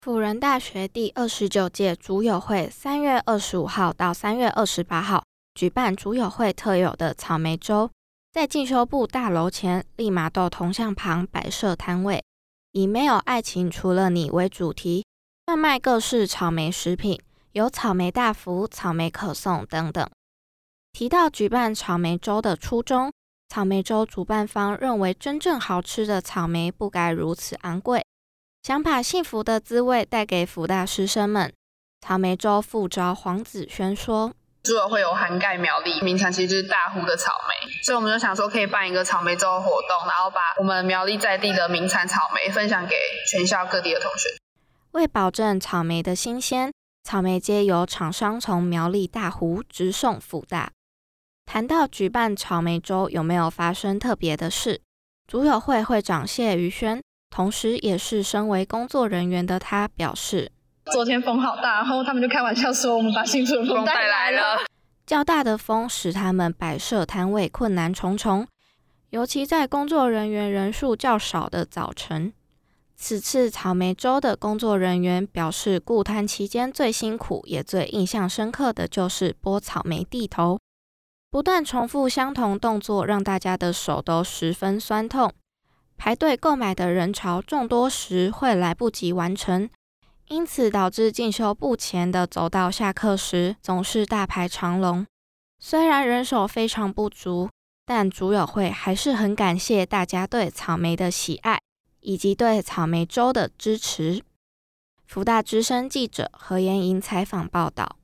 辅仁大学第29届竹友会3月25号到3月28号举办竹友会特有的草莓周，在进修部大楼前利玛窦铜像旁摆设摊位，以没有爱情除了你为主题，贩卖各式草莓食品，有草莓大福、草莓可颂等等。提到举办草莓周的初衷，草莓周主办方认为真正好吃的草莓不该如此昂贵，想把幸福的滋味带给辅大师生们。草莓周副召黄子轩说， 竹友会有涵盖苗栗，名产其实就是大湖的草莓，所以我们就想说可以办一个草莓周活动，然后把我们苗栗在地的名产草莓分享给全校各地的同学。 为保证草莓的新鲜，草莓街由厂商从苗栗大湖直送辅大。谈到举办草莓周有没有发生特别的事，竹友会会长谢于轩，同时也是身为工作人员的他表示， 昨天风好大，然后他们就开玩笑说我们把新竹的风带来了。 较大的风使他们摆设摊位困难重重，尤其在工作人员人数较少的早晨。此次草莓周的工作人员表示，顾摊期间最辛苦也最印象深刻的就是剥草莓蒂头，不断重复相同动作，让大家的手都十分酸痛。排队购买的人潮众多时会来不及完成，因此导致进修部前的走道下课时总是大排长龙。虽然人手非常不足，但竹友会还是很感谢大家对草莓的喜爱，以及对草莓周的支持。辅大之声记者何妍莹采访报道。